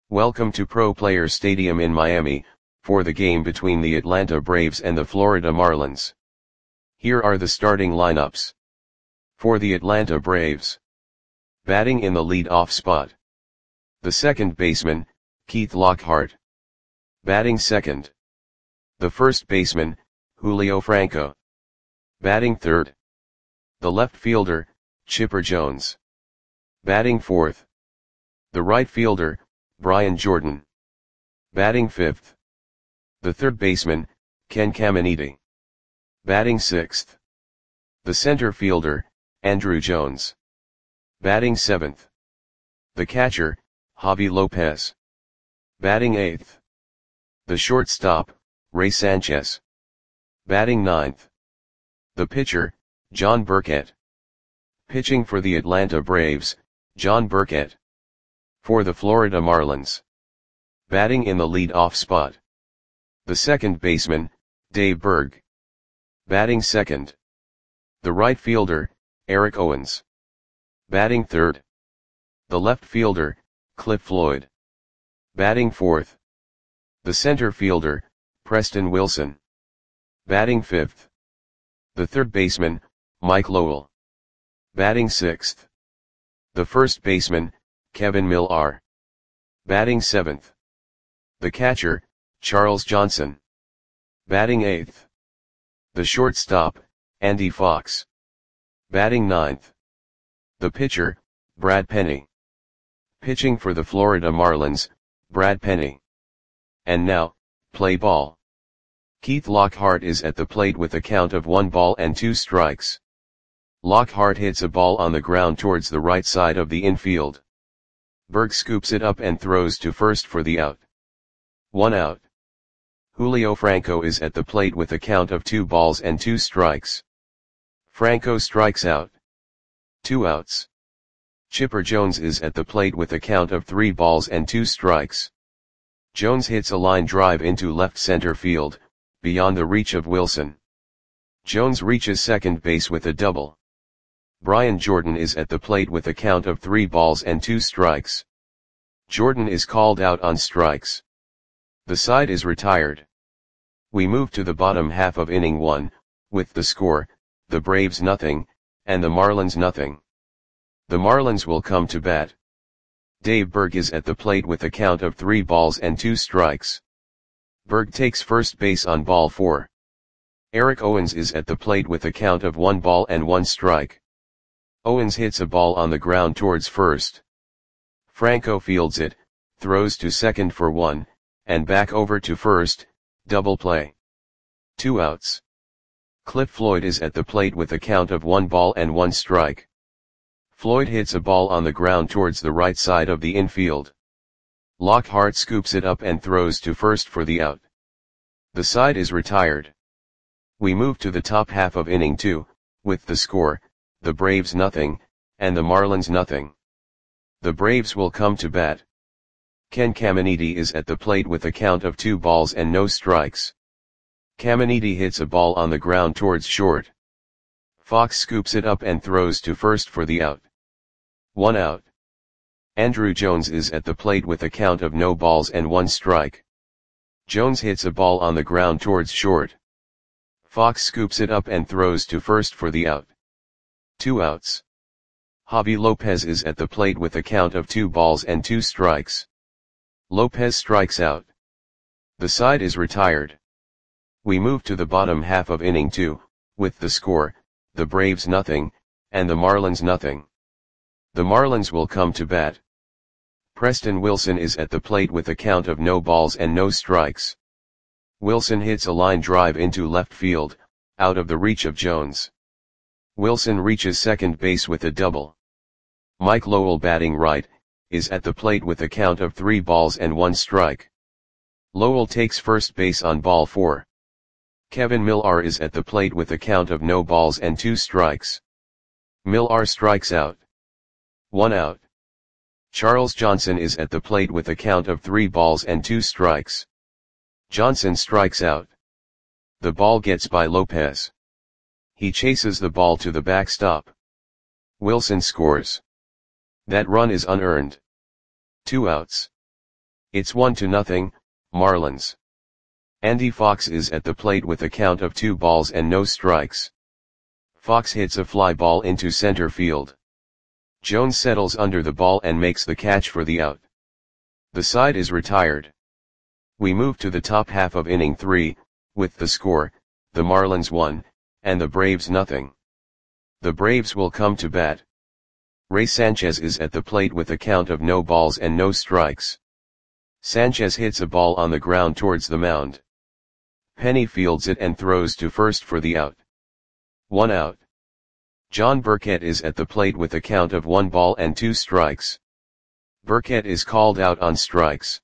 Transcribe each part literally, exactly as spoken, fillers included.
Welcome to Pro Players Stadium in Miami, for the game between the Atlanta Braves and the Florida Marlins. Here are the starting lineups. For the Atlanta Braves. Batting in the lead-off spot. The second baseman, Keith Lockhart. Batting second. The first baseman, Julio Franco. Batting third. The left fielder, Chipper Jones. Batting fourth. The right fielder, Brian Jordan. Batting fifth. The third baseman, Ken Caminiti. Batting sixth. The center fielder, Andruw Jones. Batting seventh. The catcher, Javy Lopez. Batting eighth. The shortstop, Ray Sanchez. Batting ninth. The pitcher, John Burkett. Pitching for the Atlanta Braves, John Burkett. For the Florida Marlins. Batting in the lead-off spot. The second baseman, Dave Berg. Batting second. The right fielder, Eric Owens. Batting third. The left fielder, Cliff Floyd. Batting fourth. The center fielder, Preston Wilson. Batting fifth. The third baseman, Mike Lowell. Batting sixth. The first baseman, Kevin Millar. Batting seventh. The catcher, Charles Johnson. Batting eighth. The shortstop, Andy Fox. Batting ninth. The pitcher, Brad Penny. Pitching for the Florida Marlins, Brad Penny. And now, play ball. Keith Lockhart is at the plate with a count of one ball and two strikes. Lockhart hits a ball on the ground towards the right side of the infield. Berg scoops it up and throws to first for the out. One out. Julio Franco is at the plate with a count of two balls and two strikes. Franco strikes out. Two outs. Chipper Jones is at the plate with a count of three balls and two strikes. Jones hits a line drive into left center field, beyond the reach of Wilson. Jones reaches second base with a double. Brian Jordan is at the plate with a count of three balls and two strikes. Jordan is called out on strikes. The side is retired. We move to the bottom half of inning one, with the score, the Braves nothing, and the Marlins nothing. The Marlins will come to bat. Dave Berg is at the plate with a count of three balls and two strikes. Berg takes first base on ball four. Eric Owens is at the plate with a count of one ball and one strike. Owens hits a ball on the ground towards first. Franco fields it, throws to second for one, and back over to first, double play. Two outs. Cliff Floyd is at the plate with a count of one ball and one strike. Floyd hits a ball on the ground towards the right side of the infield. Lockhart scoops it up and throws to first for the out. The side is retired. We move to the top half of inning two, with the score, the Braves nothing, and the Marlins nothing. The Braves will come to bat. Ken Caminiti is at the plate with a count of two balls and no strikes. Caminiti hits a ball on the ground towards short. Fox scoops it up and throws to first for the out. One out. Andruw Jones is at the plate with a count of no balls and one strike. Jones hits a ball on the ground towards short. Fox scoops it up and throws to first for the out. Two outs. Javy Lopez is at the plate with a count of two balls and two strikes. Lopez strikes out. The side is retired. We move to the bottom half of inning two, with the score, the Braves nothing, and the Marlins nothing. The Marlins will come to bat. Preston Wilson is at the plate with a count of no balls and no strikes. Wilson hits a line drive into left field, out of the reach of Jones. Wilson reaches second base with a double. Mike Lowell, batting right, is at the plate with a count of three balls and one strike. Lowell takes first base on ball four. Kevin Millar is at the plate with a count of no balls and two strikes. Millar strikes out. One out. Charles Johnson is at the plate with a count of three balls and two strikes. Johnson strikes out. The ball gets by Lopez. He chases the ball to the backstop. Wilson scores. That run is unearned. Two outs. It's one to nothing, Marlins. Andy Fox is at the plate with a count of two balls and no strikes. Fox hits a fly ball into center field. Jones settles under the ball and makes the catch for the out. The side is retired. We move to the top half of inning three, with the score, the Marlins one, and the Braves nothing. The Braves will come to bat. Ray Sanchez is at the plate with a count of no balls and no strikes. Sanchez hits a ball on the ground towards the mound. Penny fields it and throws to first for the out. One out. John Burkett is at the plate with a count of one ball and two strikes. Burkett is called out on strikes.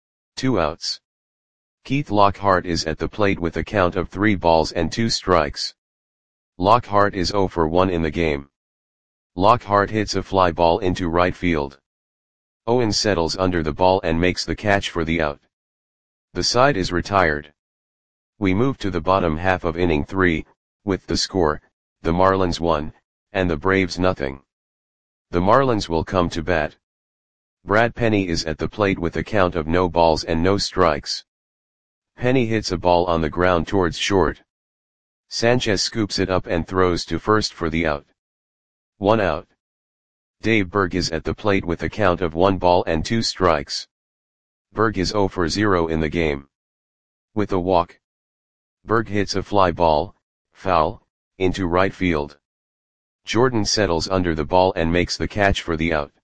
Two outs. Keith Lockhart is at the plate with a count of three balls and two strikes. Lockhart is oh for one in the game. Lockhart hits a fly ball into right field. Owens settles under the ball and makes the catch for the out. The side is retired. We move to the bottom half of inning three, with the score, the Marlins one, and the Braves nothing. The Marlins will come to bat. Brad Penny is at the plate with a count of no balls and no strikes. Penny hits a ball on the ground towards short. Sanchez scoops it up and throws to first for the out. One out. Dave Berg is at the plate with a count of one ball and two strikes. Berg is oh for zero in the game. With a walk. Berg hits a fly ball, foul, into right field. Jordan settles under the ball and makes the catch for the out.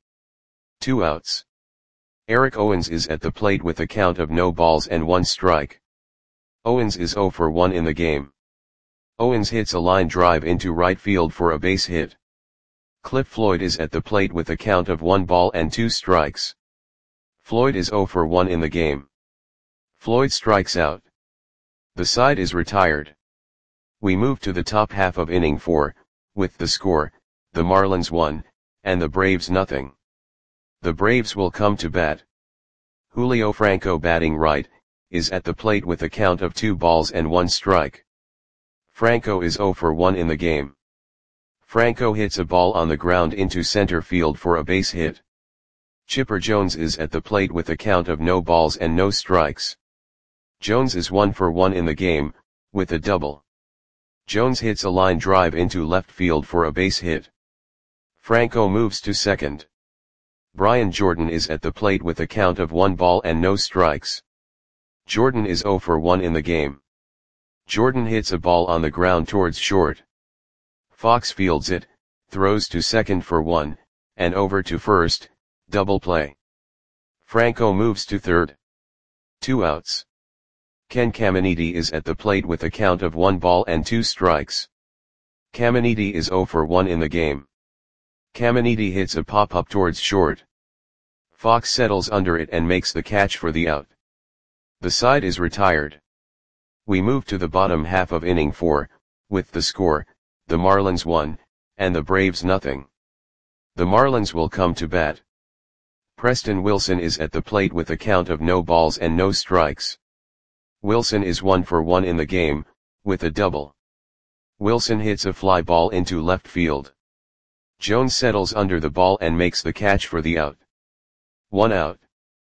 Two outs. Eric Owens is at the plate with a count of no balls and one strike. Owens is oh for one in the game. Owens hits a line drive into right field for a base hit. Cliff Floyd is at the plate with a count of one ball and two strikes. Floyd is oh for one in the game. Floyd strikes out. The side is retired. We move to the top half of inning four, with the score, the Marlins one, and the Braves nothing. The Braves will come to bat. Julio Franco, batting right, is at the plate with a count of two balls and one strike. Franco is oh for one in the game. Franco hits a ball on the ground into center field for a base hit. Chipper Jones is at the plate with a count of no balls and no strikes. Jones is one for one in the game, with a double. Jones hits a line drive into left field for a base hit. Franco moves to second. Brian Jordan is at the plate with a count of one ball and no strikes. Jordan is oh for one in the game. Jordan hits a ball on the ground towards short. Fox fields it, throws to second for one, and over to first, double play. Franco moves to third. Two outs. Ken Caminiti is at the plate with a count of one ball and two strikes. Caminiti is oh for one in the game. Caminiti hits a pop-up towards short. Fox settles under it and makes the catch for the out. The side is retired. We move to the bottom half of inning four, with the score, the Marlins one, and the Braves nothing. The Marlins will come to bat. Preston Wilson is at the plate with a count of no balls and no strikes. Wilson is one for one in the game, with a double. Wilson hits a fly ball into left field. Jones settles under the ball and makes the catch for the out. One out.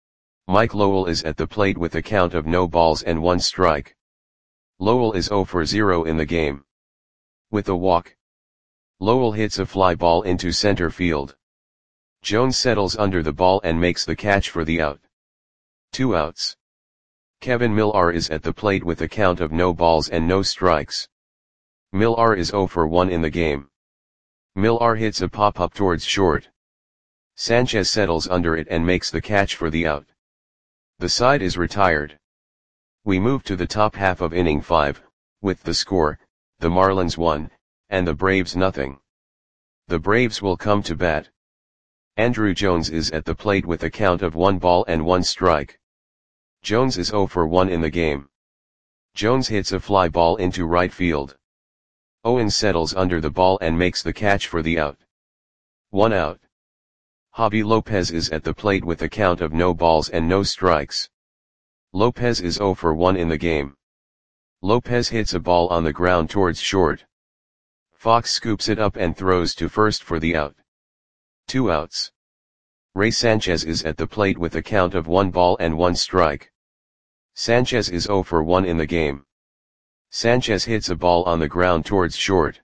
Mike Lowell is at the plate with a count of no balls and one strike. Lowell is oh for zero in the game. With a walk. Lowell hits a fly ball into center field. Jones settles under the ball and makes the catch for the out. Two outs. Kevin Millar is at the plate with a count of no balls and no strikes. Millar is oh for one in the game. Millar hits a pop-up towards short. Sanchez settles under it and makes the catch for the out. The side is retired. We move to the top half of inning five, with the score, the Marlins one, and the Braves nothing. The Braves will come to bat. Andruw Jones is at the plate with a count of one ball and one strike. Jones is oh for one in the game. Jones hits a fly ball into right field. Owens settles under the ball and makes the catch for the out. One out. Javi Lopez is at the plate with a count of no balls and no strikes. Lopez is oh for one in the game. Lopez hits a ball on the ground towards short. Fox scoops it up and throws to first for the out. Two outs. Ray Sanchez is at the plate with a count of one ball and one strike. Sanchez is zero for one in the game. Sanchez hits a ball on the ground towards short.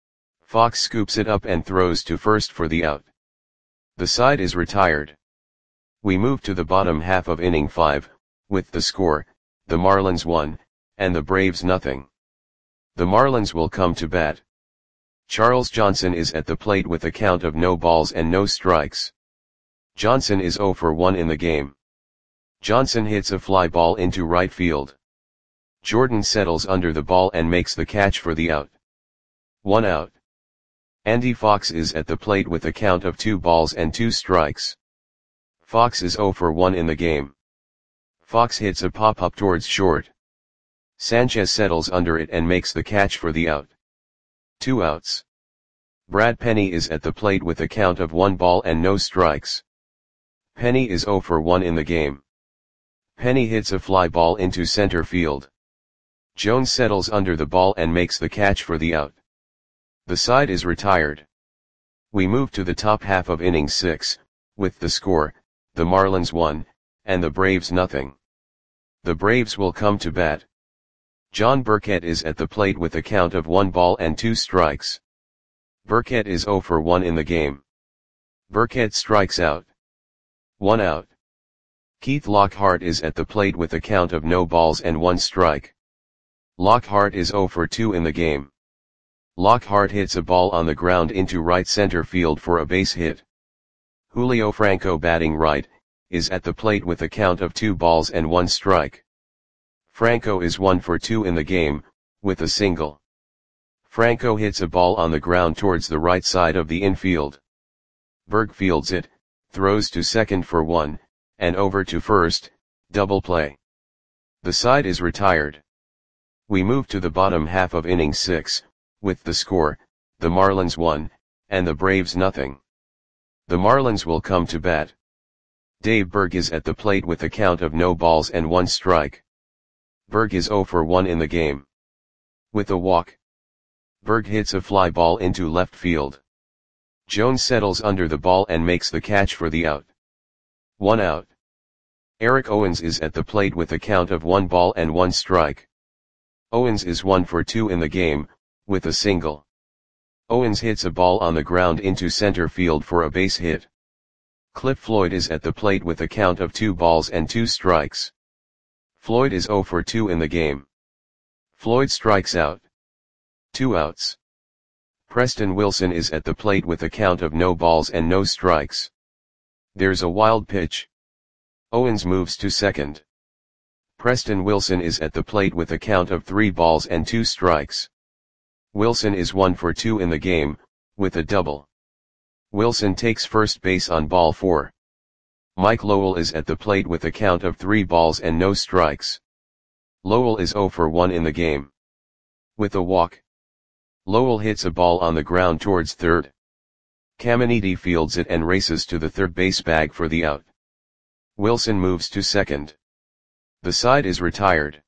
Fox scoops it up and throws to first for the out. The side is retired. We move to the bottom half of inning five, with the score, the Marlins one, and the Braves nothing. The Marlins will come to bat. Charles Johnson is at the plate with a count of no balls and no strikes. Johnson is zero for one in the game. Johnson hits a fly ball into right field. Jordan settles under the ball and makes the catch for the out. One out. Andy Fox is at the plate with a count of two balls and two strikes. Fox is zero for one in the game. Fox hits a pop-up towards short. Sanchez settles under it and makes the catch for the out. Two outs. Brad Penny is at the plate with a count of one ball and no strikes. Penny is zero for one in the game. Penny hits a fly ball into center field. Jones settles under the ball and makes the catch for the out. The side is retired. We move to the top half of inning six, with the score, the Marlins one, and the Braves nothing. The Braves will come to bat. John Burkett is at the plate with a count of one ball and two strikes. Burkett is zero for one in the game. Burkett strikes out. One out. Keith Lockhart is at the plate with a count of no balls and one strike. Lockhart is zero for two in the game. Lockhart hits a ball on the ground into right center field for a base hit. Julio Franco, batting right, is at the plate with a count of two balls and one strike. Franco is one for two in the game, with a single. Franco hits a ball on the ground towards the right side of the infield. Berg fields it, throws to second for one, and over to first, double play. The side is retired. We move to the bottom half of inning six, with the score, the Marlins one, and the Braves nothing. The Marlins will come to bat. Dave Berg is at the plate with a count of no balls and one strike. Berg is zero for one in the game. With a walk. Berg hits a fly ball into left field. Jones settles under the ball and makes the catch for the out. One out. Eric Owens is at the plate with a count of one ball and one strike. Owens is one for two in the game, with a single. Owens hits a ball on the ground into center field for a base hit. Cliff Floyd is at the plate with a count of two balls and two strikes. Floyd is zero for two in the game. Floyd strikes out. Two outs. Preston Wilson is at the plate with a count of no balls and no strikes. There's a wild pitch. Owens moves to second. Preston Wilson is at the plate with a count of three balls and two strikes. Wilson is one for two in the game, with a double. Wilson takes first base on ball four. Mike Lowell is at the plate with a count of three balls and no strikes. Lowell is zero for one in the game. With a walk. Lowell hits a ball on the ground towards third. Caminiti fields it and races to the third base bag for the out. Wilson moves to second. The side is retired.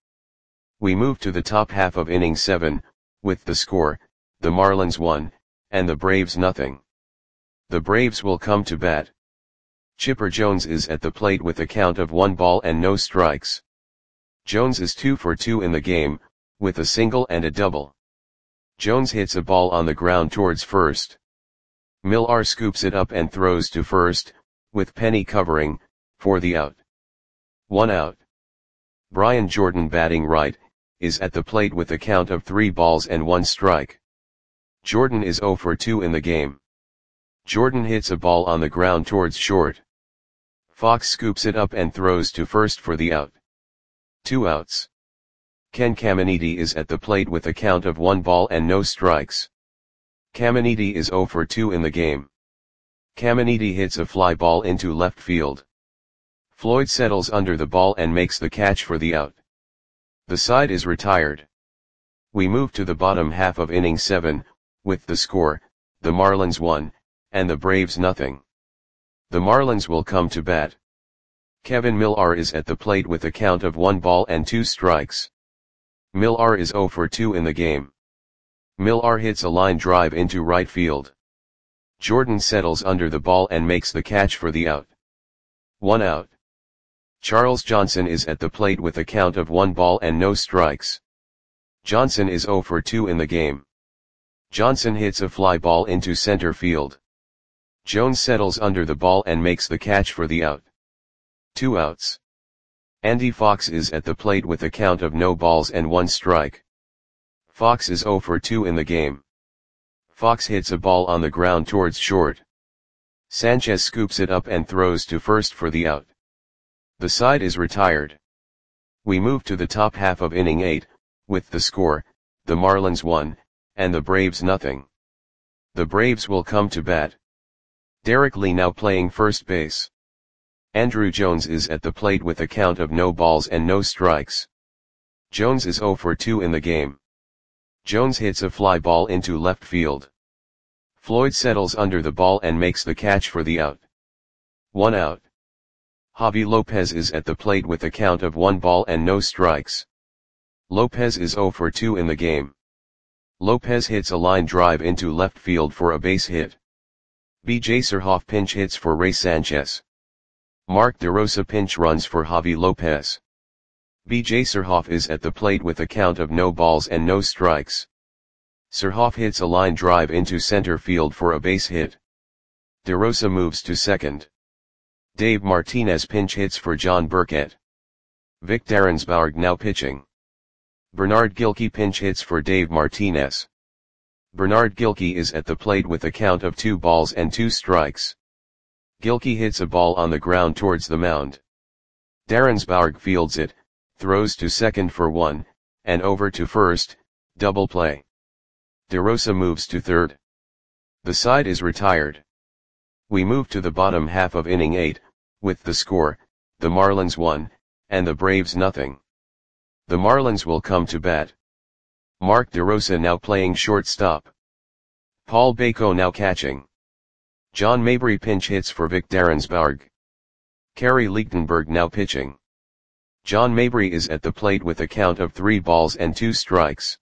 We move to the top half of inning seven, with the score, the Marlins one, and the Braves nothing. The Braves will come to bat. Chipper Jones is at the plate with a count of one ball and no strikes. Jones is two for two in the game, with a single and a double. Jones hits a ball on the ground towards first. Millar scoops it up and throws to first, with Penny covering, for the out. One out. Brian Jordan, batting right, is at the plate with a count of three balls and one strike. Jordan is zero for two in the game. Jordan hits a ball on the ground towards short. Fox scoops it up and throws to first for the out. Two outs. Ken Caminiti is at the plate with a count of one ball and no strikes. Caminiti is zero for two in the game. Caminiti hits a fly ball into left field. Floyd settles under the ball and makes the catch for the out. The side is retired. We move to the bottom half of inning seven, with the score, the Marlins one, and the Braves nothing. The Marlins will come to bat. Kevin Millar is at the plate with a count of one ball and two strikes. Millar is zero for two in the game. Millar hits a line drive into right field. Jordan settles under the ball and makes the catch for the out. One out. Charles Johnson is at the plate with a count of one ball and no strikes. Johnson is zero for two in the game. Johnson hits a fly ball into center field. Jones settles under the ball and makes the catch for the out. Two outs. Andy Fox is at the plate with a count of no balls and one strike. Fox is zero for two in the game. Fox hits a ball on the ground towards short. Sanchez scoops it up and throws to first for the out. The side is retired. We move to the top half of inning eight, with the score, the Marlins one, and the Braves nothing. The Braves will come to bat. Derek Lee now playing first base. Andruw Jones is at the plate with a count of no balls and no strikes. Jones is zero for two in the game. Jones hits a fly ball into left field. Floyd settles under the ball and makes the catch for the out. One out. Javi Lopez is at the plate with a count of one ball and no strikes. Lopez is zero for two in the game. Lopez hits a line drive into left field for a base hit. B J Surhoff pinch hits for Ray Sanchez. Mark DeRosa pinch runs for Javi Lopez. B J Surhoff is at the plate with a count of no balls and no strikes. Surhoff hits a line drive into center field for a base hit. DeRosa moves to second. Dave Martinez pinch hits for John Burkett. Vic Darrensbourg now pitching. Bernard Gilkey pinch hits for Dave Martinez. Bernard Gilkey is at the plate with a count of two balls and two strikes. Gilkey hits a ball on the ground towards the mound. Darrensbourg fields it, throws to second for one, and over to first, double play. DeRosa moves to third. The side is retired. We move to the bottom half of inning eight, with the score, the Marlins one, and the Braves nothing. The Marlins will come to bat. Mark DeRosa now playing shortstop. Paul Bako now catching. John Mabry pinch hits for Vic Darrensbourg. Kerry Lichtenberg now pitching. John Mabry is at the plate with a count of three balls and two strikes.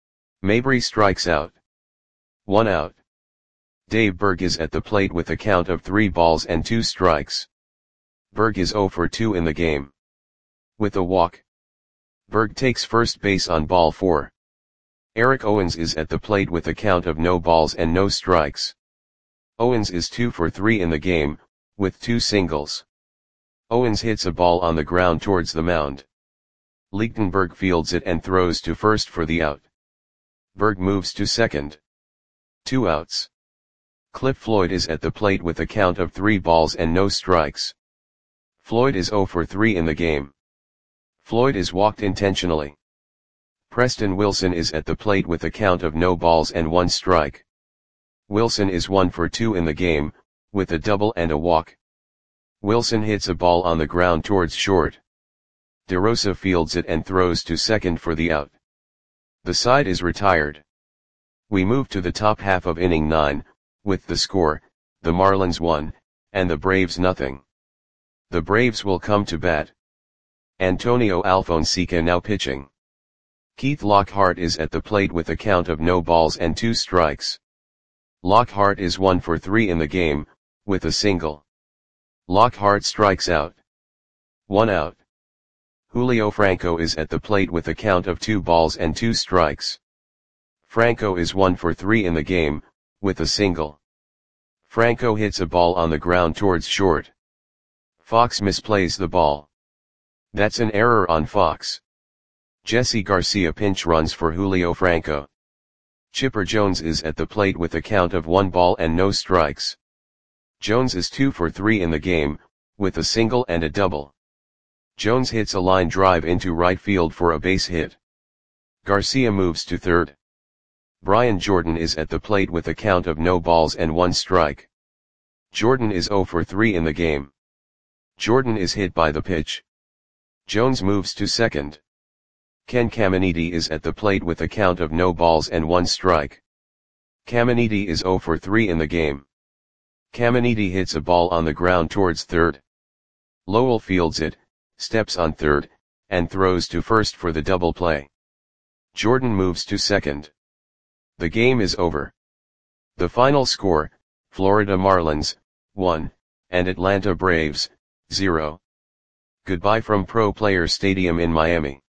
Mabry strikes out. One out. Dave Berg is at the plate with a count of three balls and two strikes. Berg is zero for two in the game. With a walk. Berg takes first base on ball four. Eric Owens is at the plate with a count of no balls and no strikes. Owens is two for three in the game, with two singles. Owens hits a ball on the ground towards the mound. Lichtenberg fields it and throws to first for the out. Berg moves to second. Two outs. Cliff Floyd is at the plate with a count of three balls and no strikes. Floyd is zero for three in the game. Floyd is walked intentionally. Preston Wilson is at the plate with a count of no balls and one strike. Wilson is one for two in the game, with a double and a walk. Wilson hits a ball on the ground towards short. DeRosa fields it and throws to second for the out. The side is retired. We move to the top half of inning nine, with the score, the Marlins one, and the Braves nothing. The Braves will come to bat. Antonio Alfonseca now pitching. Keith Lockhart is at the plate with a count of no balls and two strikes. Lockhart is one for three in the game, with a single. Lockhart strikes out. One out. Julio Franco is at the plate with a count of two balls and two strikes. Franco is one for three in the game, with a single. Franco hits a ball on the ground towards short. Fox misplays the ball. That's an error on Fox. Jesse Garcia pinch runs for Julio Franco. Chipper Jones is at the plate with a count of one ball and no strikes. Jones is two for three in the game, with a single and a double. Jones hits a line drive into right field for a base hit. Garcia moves to third. Brian Jordan is at the plate with a count of no balls and one strike. Jordan is zero for three in the game. Jordan is hit by the pitch. Jones moves to second. Ken Caminiti is at the plate with a count of no balls and one strike. Caminiti is zero for three in the game. Caminiti hits a ball on the ground towards third. Lowell fields it, steps on third, and throws to first for the double play. Jordan moves to second. The game is over. The final score, Florida Marlins, one, and Atlanta Braves, zero. Goodbye from Pro Players Stadium in Miami.